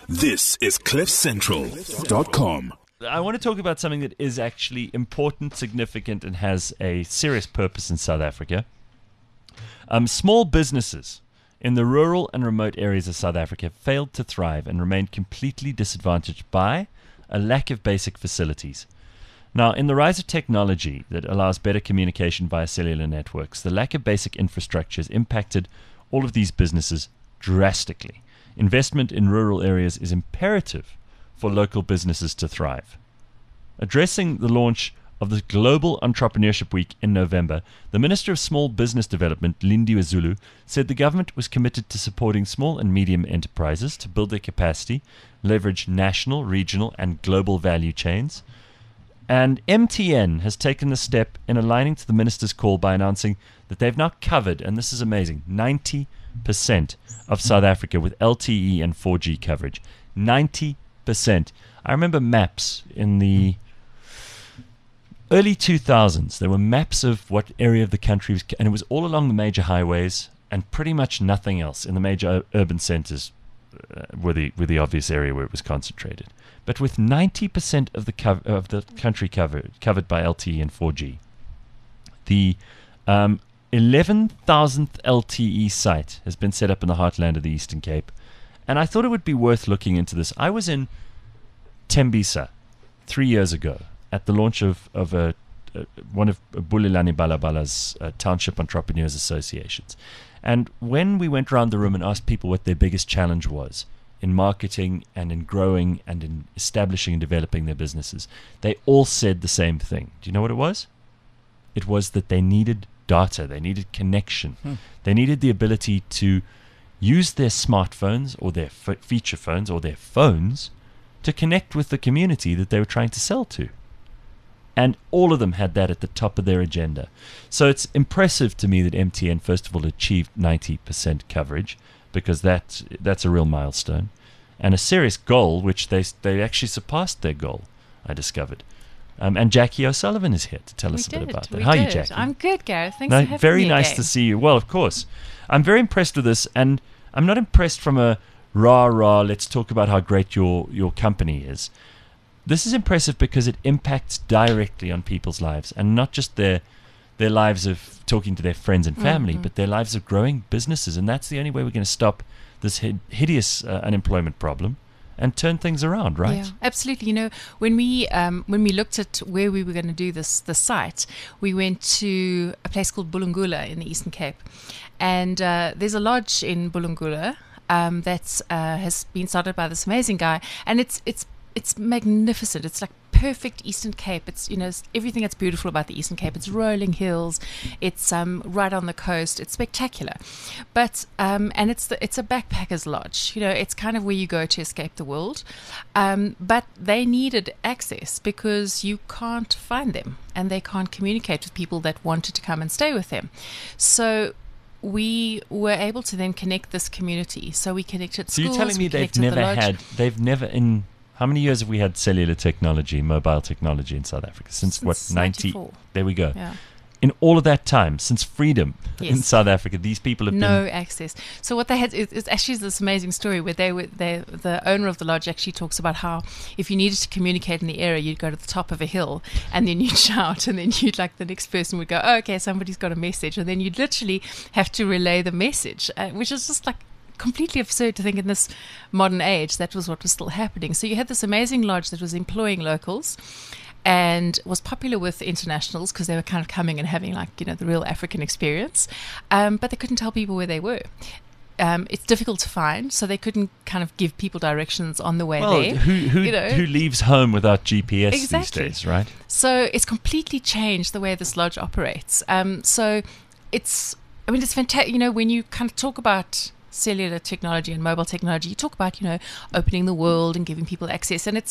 This is CliffCentral.com. I want to talk about something that is actually important, significant, and has a serious purpose in South Africa. Small businesses in the rural and remote areas of South Africa failed to thrive and remained completely disadvantaged by a lack of basic facilities. Now, in the rise of technology that allows better communication via cellular networks, the lack of basic infrastructure has impacted all of these businesses drastically. Investment in rural areas is imperative for local businesses to thrive. Addressing the launch of the Global Entrepreneurship Week in November, the Minister of Small Business Development, Lindiwe Zulu, said the government was committed to supporting small and medium enterprises to build their capacity, leverage national, regional, and global value chains. And MTN has taken the step in aligning to the minister's call by announcing that they've now covered, and this is amazing, 90% of South Africa with LTE and 4G coverage. 90%. I remember maps in the early 2000s. There were maps of what area of the country was, and it was all along the major highways and pretty much nothing else in the major urban centers were the obvious area where it was concentrated. But with 90% of the country covered by LTE and 4G, the 11,000th LTE site has been set up in the heartland of the Eastern Cape. And I thought it would be worth looking into this. I was in Tembisa 3 years ago at the launch of one of Bulelani Balabala's Township Entrepreneurs Associations. And when we went around the room and asked people what their biggest challenge was in marketing and in growing and in establishing and developing their businesses, they all said the same thing. Do you know what it was? It was that they needed data, they needed connection, they needed the ability to use their smartphones or their feature phones or their phones to connect with the community that they were trying to sell to. And all of them had that at the top of their agenda. So it's impressive to me that MTN, first of all, achieved 90% coverage, because that's a real milestone. And a serious goal, which they actually surpassed their goal, I discovered. And Jackie O'Sullivan is here to tell us a bit about that. How are you, Jackie? I'm good, Gareth. Thanks for having me Very nice again. to see you. Well, of course. I'm very impressed with this, and I'm not impressed from a rah-rah, let's talk about how great your company is. This is impressive because it impacts directly on people's lives, and not just their lives of talking to their friends and family, but their lives of growing businesses. And that's the only way we're going to stop this hideous unemployment problem and turn things around, right? Yeah, absolutely. You know, when we looked at where we were going to do the site, we went to a place called Bulungula in the Eastern Cape, and there's a lodge in Bulungula that has been started by this amazing guy, and it's magnificent. It's like perfect Eastern Cape. It's, you know, it's everything that's beautiful about the Eastern Cape. It's rolling hills. It's right on the coast. It's spectacular. But and it's a backpackers lodge. You know, it's kind of where you go to escape the world. But they needed access because you can't find them, and they can't communicate with people that wanted to come and stay with them. So we were able to then connect this community. So we connected schools. So you're telling me they've never in how many years have we had cellular technology, mobile technology in South Africa? Since what, 94. There we go. Yeah. In all of that time, since freedom in Yes. South Africa, these people have no been... access. So what they had is actually this amazing story where the owner of the lodge actually talks about how if you needed to communicate in the area, you'd go to the top of a hill and then you'd shout, and then you'd, like, the next person would go, oh, okay, somebody's got a message, and then you'd literally have to relay the message, which is just like completely absurd to think in this modern age that was what was still happening. So you had this amazing lodge that was employing locals and was popular with internationals because they were kind of coming and having, like, you know, the real African experience, but they couldn't tell people where they were. It's difficult to find, so they couldn't kind of give people directions on the way there. Who leaves home without GPS Exactly. these days, right? So it's completely changed the way this lodge operates. So it's fantastic. You know, when you kind of talk about cellular technology and mobile technology, you talk about, you know, opening the world and giving people access, and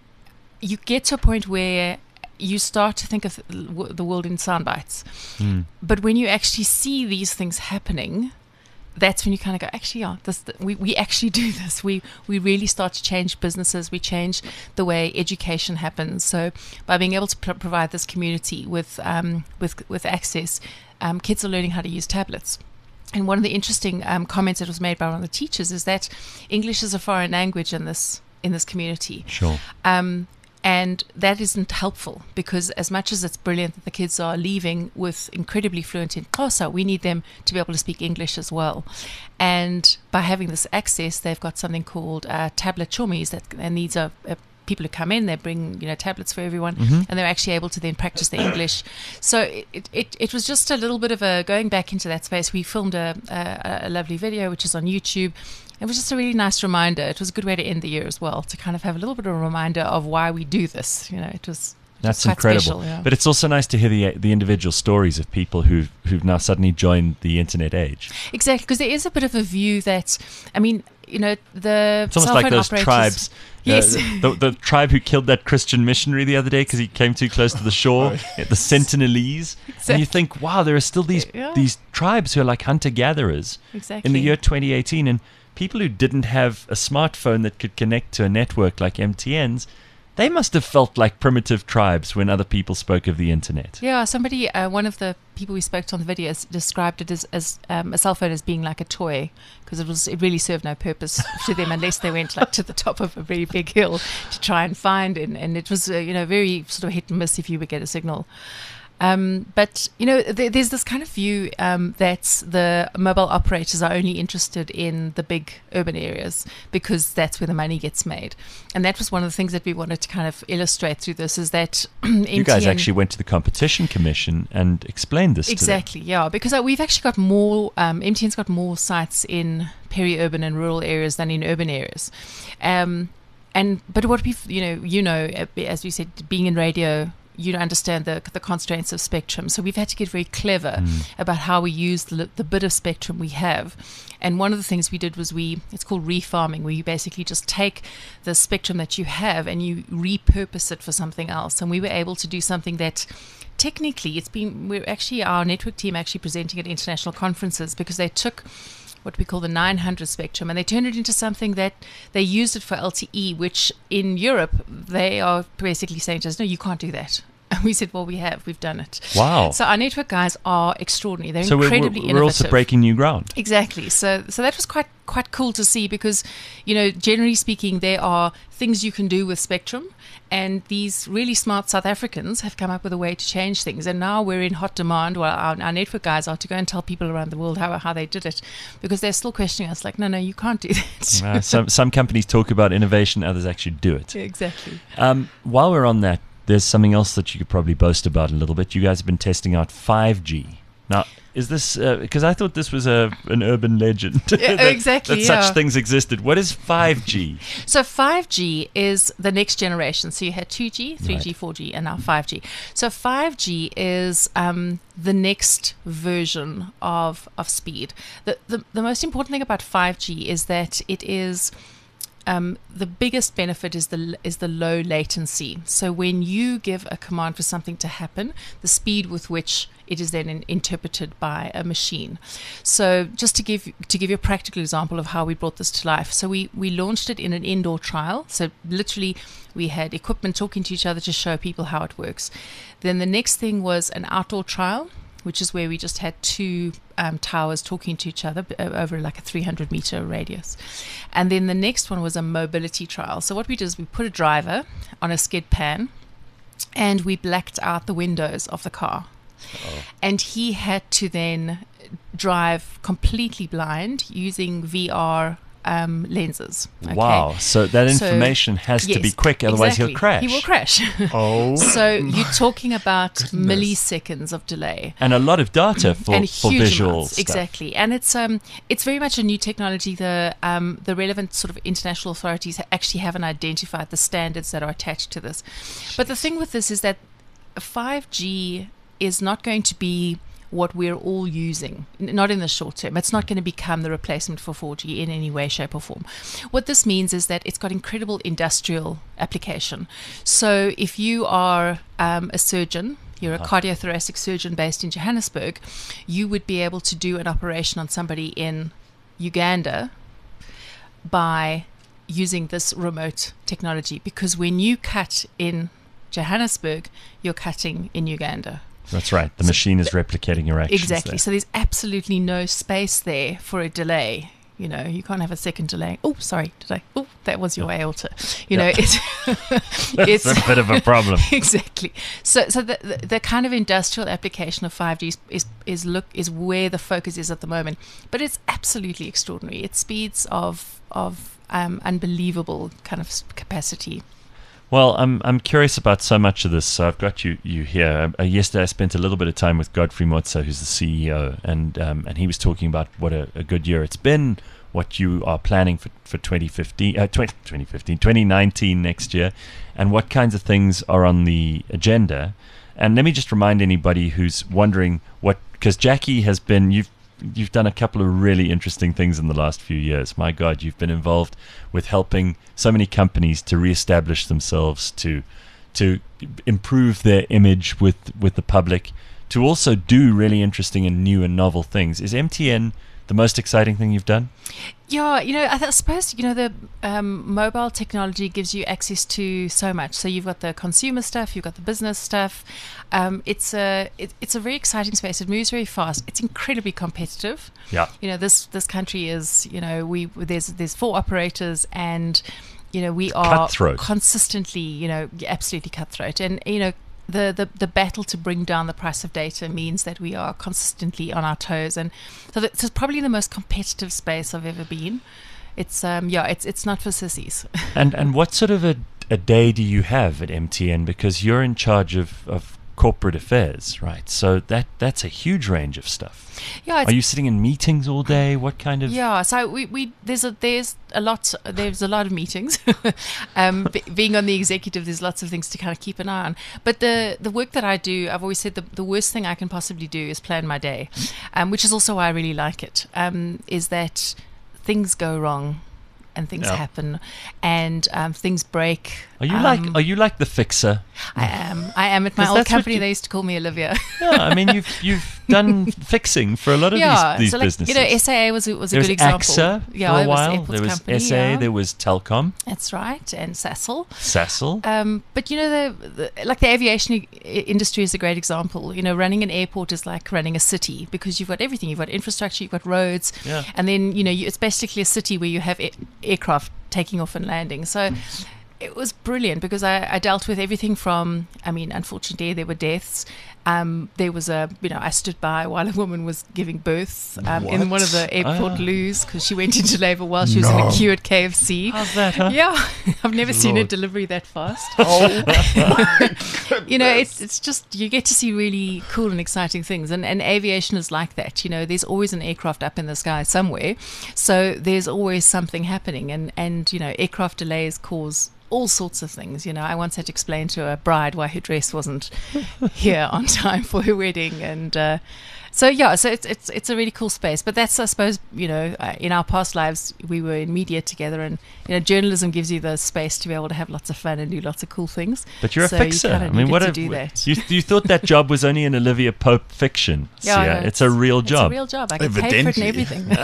you get to a point where you start to think of the world in sound bites. But when you actually see these things happening, that's when you kind of go, actually, yeah, we actually do this. We really start to change businesses. We change the way education happens. So by being able to provide this community with access, kids are learning how to use tablets. And one of the interesting comments that was made by one of the teachers is that English is a foreign language in this community. Sure. And that isn't helpful, because as much as it's brilliant that the kids are leaving with incredibly fluent in Xhosa, we need them to be able to speak English as well. And by having this access, they've got something called tablet chomies, and these are people who come in, they bring tablets for everyone, and they're actually able to then practice the English. So it was just a little bit of a going back into that space. We filmed a lovely video which is on YouTube. It was just a really nice reminder. It was a good way to end the year as well, to kind of have a little bit of a reminder of why we do this. It was That's quite incredible. special, yeah. But it's also nice to hear the individual stories of people who've now suddenly joined the internet age. Exactly, because there is a bit of a view that, the It's almost cell like phone those operators, tribes. Yes. The tribe who killed that Christian missionary the other day because he came too close to the shore, the Sentinelese. Exactly. And you think, wow, there are still these tribes who are like hunter-gatherers Exactly. in the year 2018. And people who didn't have a smartphone that could connect to a network like MTN's, they must have felt like primitive tribes when other people spoke of the internet. Yeah, somebody, one of the people we spoke to on the video described it as a cell phone as being like a toy, because it really served no purpose to them unless they went like to the top of a very big hill to try and find it. And it was very sort of hit and miss if you would get a signal. But there's this kind of view that the mobile operators are only interested in the big urban areas because that's where the money gets made. And that was one of the things that we wanted to kind of illustrate through this, is that you guys actually went to the Competition Commission and explained this exactly, to them. yeah, because we've actually got more, MTN's got more sites in peri-urban and rural areas than in urban areas. But what we've, as we said, being in radio, you understand the constraints of spectrum. So we've had to get very clever about how we use the bit of spectrum we have. And one of the things we did was it's called refarming, where you basically just take the spectrum that you have and you repurpose it for something else. And we were able to do something that technically our network team actually presenting at international conferences, because they took what we call the 900 spectrum, and they turned it into something that they used it for LTE, which in Europe they are basically saying to us, no, you can't do that. And we said, well, we've done it. Wow. So our network guys are extraordinary. They're incredibly innovative. We're also breaking new ground. Exactly. So that was quite cool to see, because, generally speaking, there are things you can do with spectrum, and these really smart South Africans have come up with a way to change things. And now we're in hot demand. Well, our network guys are to go and tell people around the world how they did it, because they're still questioning us like, no, you can't do that. Some companies talk about innovation, others actually do it. Yeah, exactly. While we're on that, there's something else that you could probably boast about a little bit. You guys have been testing out 5G. Now, is this because I thought this was an urban legend that such things existed. What is 5G? So 5G is the next generation. So you had 2G, 3G, right, 4G, and now 5G. So 5G is the next version of speed. The most important thing about 5G is that it is the biggest benefit is the low latency. So when you give a command for something to happen, the speed with which it is then interpreted by a machine. So just to give you a practical example of how we brought this to life. So we launched it in an indoor trial. So literally we had equipment talking to each other to show people how it works. Then the next thing was an outdoor trial, which is where we just had two towers talking to each other over like a 300-meter radius. And then the next one was a mobility trial. So what we did is we put a driver on a skid pan and we blacked out the windows of the car. Oh. And he had to then drive completely blind using VR lenses. Okay? Wow. So that information has to be quick, otherwise exactly. He'll crash. He will crash. Oh. So you're talking about milliseconds of delay. And a lot of data for visual amounts, stuff. Exactly. And it's very much a new technology. The relevant sort of international authorities actually haven't identified the standards that are attached to this. But the thing with this is that 5G is not going to be what we're all using, not in the short term. It's not going to become the replacement for 4G in any way, shape, or form. What this means is that it's got incredible industrial application. So if you are a surgeon, you're a cardiothoracic surgeon based in Johannesburg, you would be able to do an operation on somebody in Uganda by using this remote technology, because when you cut in Johannesburg, you're cutting in Uganda. That's right. The machine is replicating your actions. Exactly. There. So there's absolutely no space there for a delay. You know, you can't have a second delay. Oh, sorry, that was your aorta. You know, it's It's a bit of a problem. Exactly. So the kind of industrial application of 5G is where the focus is at the moment. But it's absolutely extraordinary. It's speeds of unbelievable kind of capacity. Well, I'm curious about so much of this. So I've got you here. Yesterday I spent a little bit of time with Godfrey Motso, who's the CEO, and he was talking about what a good year it's been, what you are planning for 2019 next year, and what kinds of things are on the agenda. And let me just remind anybody who's wondering because Jackie has been, you've done a couple of really interesting things in the last few years. My God, you've been involved with helping so many companies to reestablish themselves, to improve their image with the public, to also do really interesting and new and novel things. Is MTN the most exciting thing you've done? Yeah, you know, I suppose, you know, the mobile technology gives you access to so much. So you've got the consumer stuff, you've got the business stuff. It's a very exciting space. It moves very fast. It's incredibly competitive. Yeah. You know, this country is, you know, there's 4 operators, and you know, we are cutthroat. Consistently, you know, absolutely cutthroat. And you know, the battle to bring down the price of data means that we are consistently on our toes, and so it's probably the most competitive space I've ever been. It's it's not for sissies. And what sort of a day do you have at MTN? Because you're in charge of corporate affairs, right? So that's a huge range of stuff. Yeah. Are you sitting in meetings all day? What kind of? Yeah. So we there's a lot of meetings. Being on the executive, there's lots of things to kind of keep an eye on. But the work that I do, I've always said the worst thing I can possibly do is plan my day, which is also why I really like it. Is that things go wrong, and things happen, and things break. Are you like the fixer? I am at my old company. They used to call me Olivia. Yeah, I mean you've done fixing for a lot of these so businesses. You know, SAA was a there good example. AXA for a while. There was company, SA. There was Telkom. That's right, and Sasol. But you know, the aviation industry is a great example. You know, running an airport is like running a city, because you've got everything. You've got infrastructure, you've got roads, and then you know it's basically a city where you have aircraft taking off and landing. So it was brilliant, because I dealt with everything from, I mean, unfortunately there were deaths. There was I stood by while a woman was giving birth in one of the airport loos, because she went into labour while she was in a queue at KFC. How's that, huh? Yeah, I've never seen a delivery that fast. Oh my goodness. You know, it's just, you get to see really cool and exciting things, and aviation is like that. You know, there's always an aircraft up in the sky somewhere, so there's always something happening, and you know, aircraft delays cause all sorts of things. You know, I once had to explain to a bride why her dress wasn't here on time for her wedding, and so it's a really cool space. But that's, I suppose, you know, in our past lives we were in media together, and you know, journalism gives you the space to be able to have lots of fun and do lots of cool things. But you're a fixer. You I mean, what to do that. You thought that job was only an Olivia Pope fiction? Yeah, it's a real job. It's a real job. I get paid for it and everything.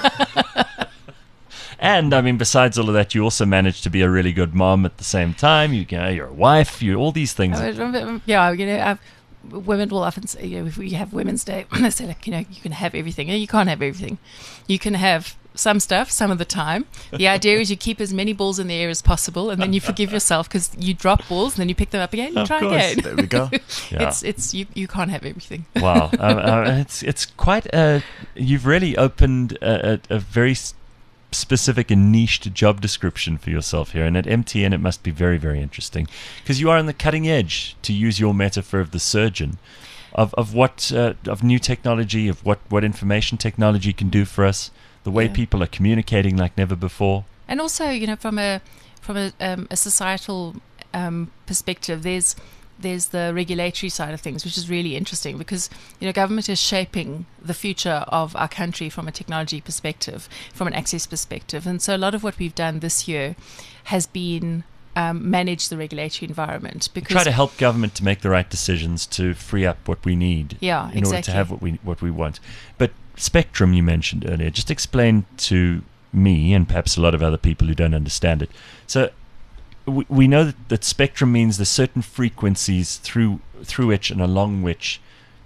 And I mean, besides all of that, you also managed to be a really good mom at the same time. You're a wife. You're all these things. Yeah, you know, women will often say, you know, if we have Women's Day, they say, like, you know, you can have everything. You can't have everything. You can have some stuff some of the time. The idea is you keep as many balls in the air as possible, and then you forgive yourself because you drop balls and then you pick them up again and try again. There we go. Yeah. It's you can't have everything. Wow, it's quite you've really opened a very specific and niched job description for yourself here, and at MTN it must be very, very interesting, because you are on the cutting edge, to use your metaphor of the surgeon, of what of new technology, of what information technology can do for us, the way people are communicating like never before. And also, you know, from a societal perspective, there's the regulatory side of things, which is really interesting, because you know, government is shaping the future of our country from a technology perspective, from an access perspective, and so a lot of what we've done this year has been manage the regulatory environment, because try to help government to make the right decisions to free up what we need in order to have what we want. But spectrum, you mentioned earlier, just explain to me and perhaps a lot of other people who don't understand it. So we know that spectrum means there's certain frequencies through which and along which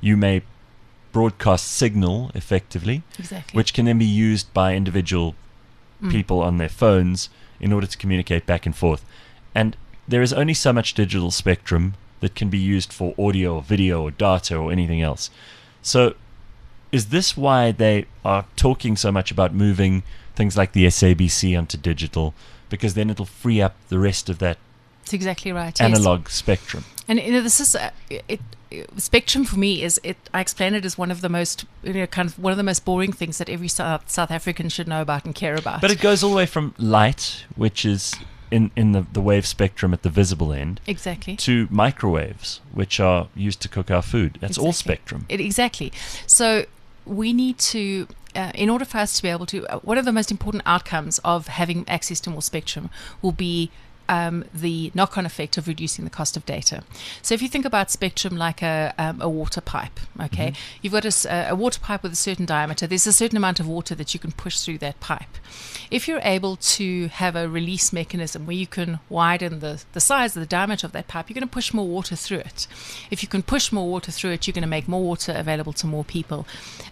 you may broadcast signal effectively, Exactly. which can then be used by individual people on their phones in order to communicate back and forth. And there is only so much digital spectrum that can be used for audio or video or data or anything else. So is this why they are talking so much about moving things like the SABC onto digital? Because then it'll free up the rest of that That's exactly right. Yes. analog spectrum. And this is spectrum for me is it. I explain it as one of the most kind of one of the most boring things that every South African should know about and care about. But it goes all the way from light, which is in the wave spectrum at the visible end, exactly. to microwaves, which are used to cook our food. That's all Exactly. spectrum. Exactly. So we need to, in order for us to be able to, one of the most important outcomes of having access to more spectrum will be the knock-on effect of reducing the cost of data. So if you think about spectrum like a water pipe, okay, you've got a water pipe with a certain diameter. There's a certain amount of water that you can push through that pipe. If you're able to have a release mechanism where you can widen the size of the diameter of that pipe, you're going to push more water through it. If you can push more water through it, you're going to make more water available to more people.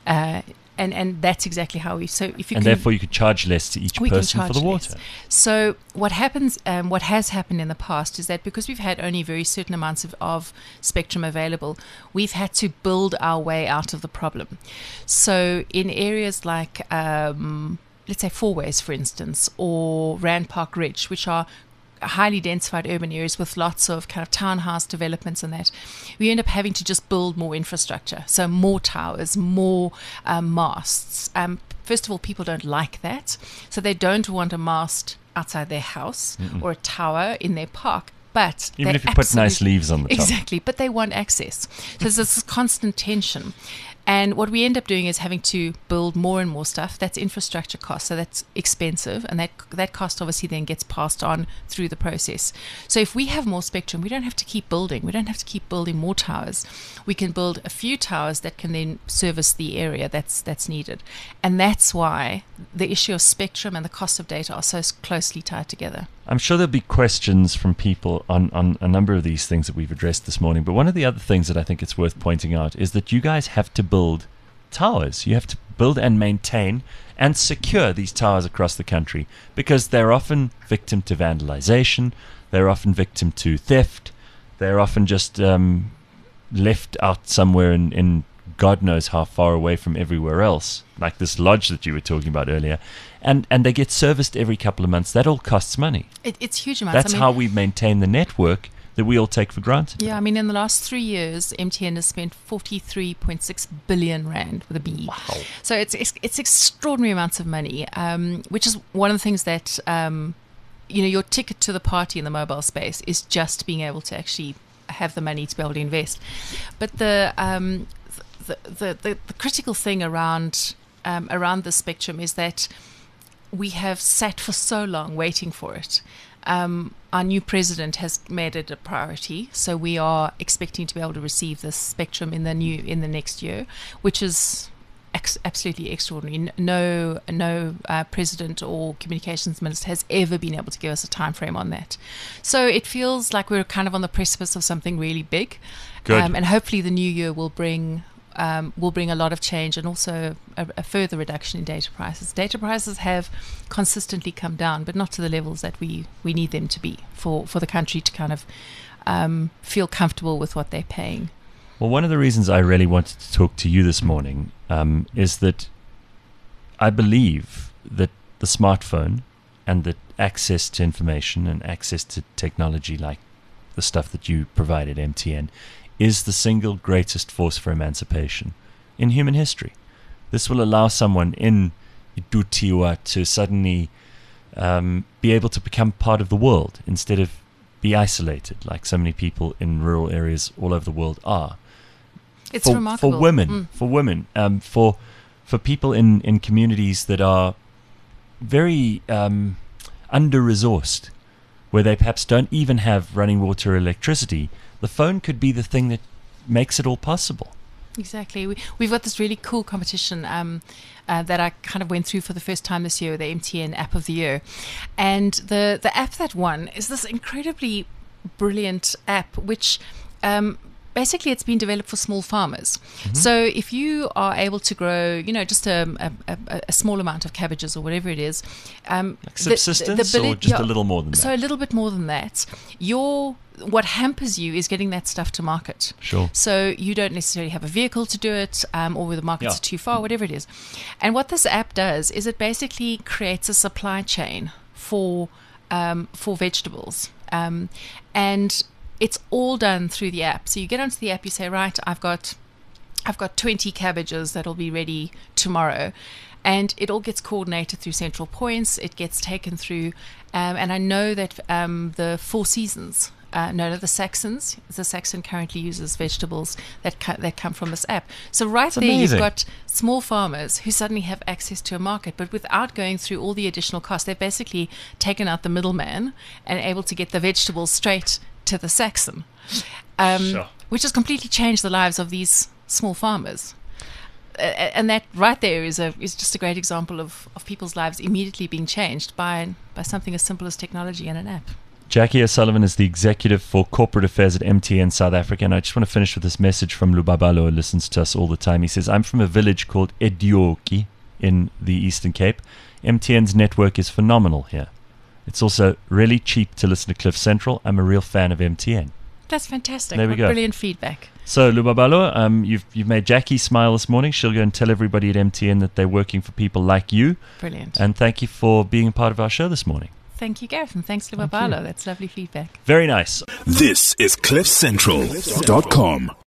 And that's exactly how we. So if you And can, therefore you could charge less to each we can person for charge the less. water. So what happens, what has happened in the past is that because we've had only very certain amounts of spectrum available, we've had to build our way out of the problem. So in areas like, let's say Fourways, for instance, or Rand Park Ridge, which are highly densified urban areas with lots of kind of townhouse developments and that, we end up having to just build more infrastructure. So more towers, more masts. First of all, people don't like that. So they don't want a mast outside their house or a tower in their park. But Even they if you put nice absolutely- leaves on the top. Exactly, but they want access. So there's this constant tension. And what we end up doing is having to build more and more stuff. That's infrastructure cost, so that's expensive, and that cost obviously then gets passed on through the process. So if we have more spectrum, we don't have to keep building. We don't have to keep building more towers. We can build a few towers that can then service the area that's needed. And that's why the issue of spectrum and the cost of data are so closely tied together. I'm sure there'll be questions from people on a number of these things that we've addressed this morning. But one of the other things that I think it's worth pointing out is that you guys have to build towers. You have to build and maintain and secure these towers across the country because they're often victim to vandalization. They're often victim to theft. They're often just left out somewhere in God knows how far away from everywhere else, like this lodge that you were talking about earlier. And they get serviced every couple of months. That all costs money. It's huge amounts. That's how we maintain the network that we all take for granted. Yeah, I mean, in the last 3 years, MTN has spent 43.6 billion rand with a B. Wow. So it's extraordinary amounts of money, which is one of the things that your ticket to the party in the mobile space is just being able to actually have the money to be able to invest. But the critical thing around the spectrum is that we have sat for so long waiting for it. Our new president has made it a priority, so we are expecting to be able to receive this spectrum in the next year, which is absolutely extraordinary. No president or communications minister has ever been able to give us a time frame on that. So it feels like we're kind of on the precipice of something really big. Good. And hopefully the new year will bring a lot of change and also a further reduction in data prices. Data prices have consistently come down, but not to the levels that we need them to be for the country to kind of feel comfortable with what they're paying. Well, one of the reasons I really wanted to talk to you this morning is that I believe that the smartphone and the access to information and access to technology like the stuff that you provide at MTN is the single greatest force for emancipation in human history. This will allow someone in Dutiwa to suddenly be able to become part of the world instead of be isolated like so many people in rural areas all over the world are. It's remarkable. For women, for people in communities that are very under-resourced, where they perhaps don't even have running water or electricity, the phone could be the thing that makes it all possible. Exactly. We've got this really cool competition that I kind of went through for the first time this year, the MTN App of the Year. And the app that won is this incredibly brilliant app, which basically it's been developed for small farmers. So if you are able to grow, just a small amount of cabbages or whatever it is, Like subsistence or just a little more than that? So a little bit more than that. What hampers you is getting that stuff to market. Sure. So you don't necessarily have a vehicle to do it, or where the markets Yeah. are too far, whatever it is. And what this app does is it basically creates a supply chain for vegetables, and it's all done through the app. So you get onto the app, you say, right, I've got 20 cabbages that'll be ready tomorrow. And it all gets coordinated through central points. It gets taken through, and I know that the Four Seasons, the Saxons. The Saxon currently uses vegetables that come from this app. So right there, amazing. you've got small farmers who suddenly have access to a market, but without going through all the additional costs. They've basically taken out the middleman and able to get the vegetables straight to the Saxon, Sure. which has completely changed the lives of these small farmers. And that right there is just a great example of people's lives immediately being changed by something as simple as technology and an app. Jackie O'Sullivan is the executive for corporate affairs at MTN South Africa, and I just want to finish with this message from Lubabalo, who listens to us all the time. He says, I'm from a village called Edioki in the Eastern Cape. MTN's network is phenomenal here. It's also really cheap to listen to Cliff Central. I'm a real fan of MTN. That's fantastic. There we What go. Brilliant feedback. So, Lubabalo, you've made Jackie smile this morning. She'll go and tell everybody at MTN that they're working for people like you. Brilliant. And thank you for being a part of our show this morning. Thank you, Gareth, and thanks to Babalo. That's lovely feedback. Very nice. This is CliffCentral.com.